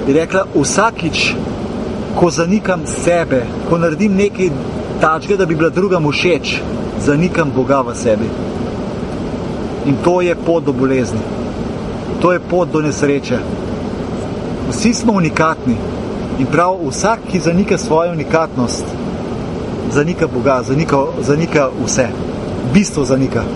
je rekla, vsakič, ko zanikam sebe, ko naredim nekaj takega, da bi bila drugam všeč, zanikam Boga v sebi. In to je pot do bolezni. To je pot do nesreče. Vsi smo unikatni. In prav vsak, ki zanika svojo unikatnost, zanika Boga, zanika vse. Bistvo zanika.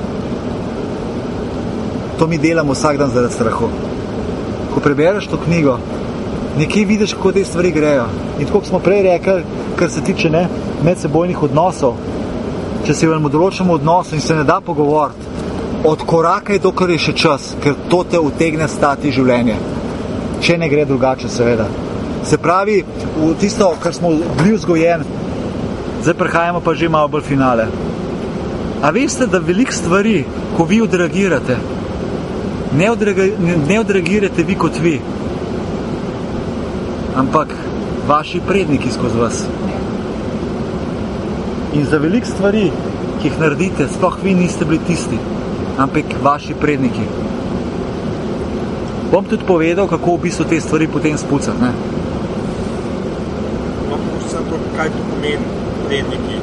To mi delamo vsak dan zaradi strahu. Ko prebereš to knjigo, nekje vidiš, kako te stvari grejo. In tako smo prej rekli, kar se tiče medsebojnih odnosov, če se v določenem odnosu in se ne da pogovoriti, odkorakaj, dokler je še čas, ker to te utegne stati življenje. Če ne gre drugače, seveda. Se pravi, v tisto, kar smo bili vzgojeni, zdaj prihajamo pa že malo bolj finale. A veste, da veliko stvari, ko vi odreagirate, ne odreagirate vi kot vi, ampak vaši predniki skozi vas. In za veliko stvari, ki jih naredite, sploh vi niste bili tisti, ampak vaši predniki. Bom tudi povedal, kako v bistvu te stvari potem spucati, ne? Kaj to pomeni predniki?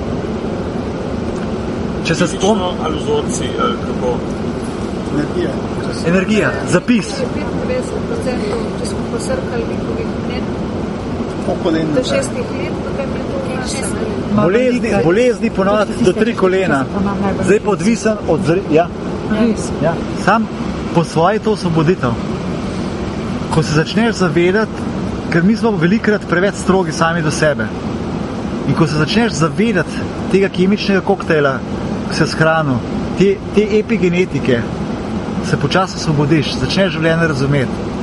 Če se spomnim... Ali vzorci, ali kako? Energija, zapis. 95%, če smo posrkali njihovih mnen, do 6 let, potem je to 6 let. Bolezni ponovati do 3 kolena. Zdaj pa odvisen od... Ja? Sam po svoji to osvoboditev. Ko se začneš zavedati, ker mi smo velikrat preveč strogi sami do sebe. In ko se začneš zavedati tega kemičnega koktejla, ki se shranil, te epigenetike, se počasi osvobodiš, začneš življenje razumeti.